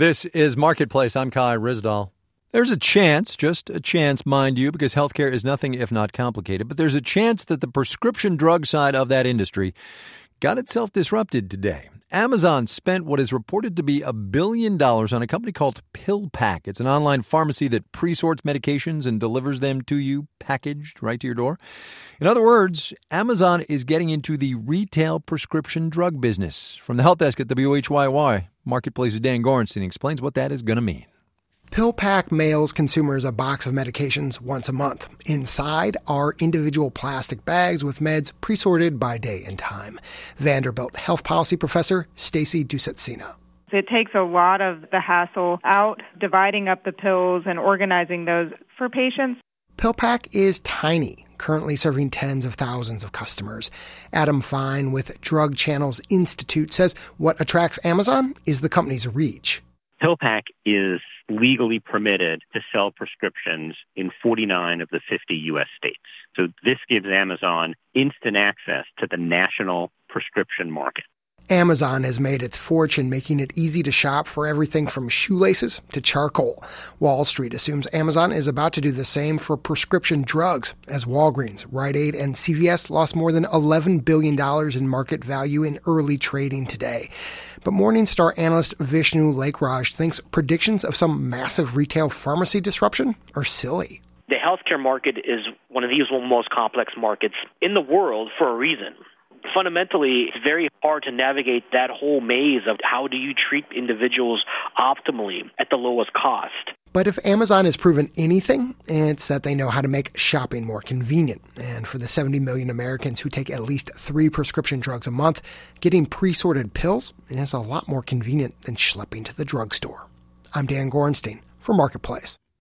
This is Marketplace. I'm Kai Ryssdal. There's a chance, just a chance, mind you, because healthcare is nothing if not complicated, but there's a chance that the prescription drug side of that industry got itself disrupted today. Amazon spent what is reported to be $1 billion on a company called PillPack. It's an online pharmacy that pre-sorts medications and delivers them to you packaged right to your door. In other words, Amazon is getting into the retail prescription drug business. From the help desk at WHYY, Marketplace's Dan Gorenstein explains what that is going to mean. PillPack mails consumers a box of medications once a month. Inside are individual plastic bags with meds pre-sorted by day and time. Vanderbilt health policy professor Stacy Dusetzina. It takes a lot of the hassle out, dividing up the pills and organizing those for patients. PillPack is tiny, currently serving tens of thousands of customers. Adam Fine with Drug Channels Institute says what attracts Amazon is the company's reach. PillPack is legally permitted to sell prescriptions in 49 of the 50 U.S. states. So this gives Amazon instant access to the national prescription market. Amazon has made its fortune making it easy to shop for everything from shoelaces to charcoal. Wall Street assumes Amazon is about to do the same for prescription drugs, as Walgreens, Rite Aid, and CVS lost more than $11 billion in market value in early trading today. But Morningstar analyst Vishnu Lakraj thinks predictions of some massive retail pharmacy disruption are silly. The healthcare market is one of the most complex markets in the world for a reason. Fundamentally, it's very hard to navigate that whole maze of how do you treat individuals optimally at the lowest cost. But if Amazon has proven anything, it's that they know how to make shopping more convenient. And for the 70 million Americans who take at least 3 prescription drugs a month, getting pre-sorted pills is a lot more convenient than schlepping to the drugstore. I'm Dan Gorenstein for Marketplace.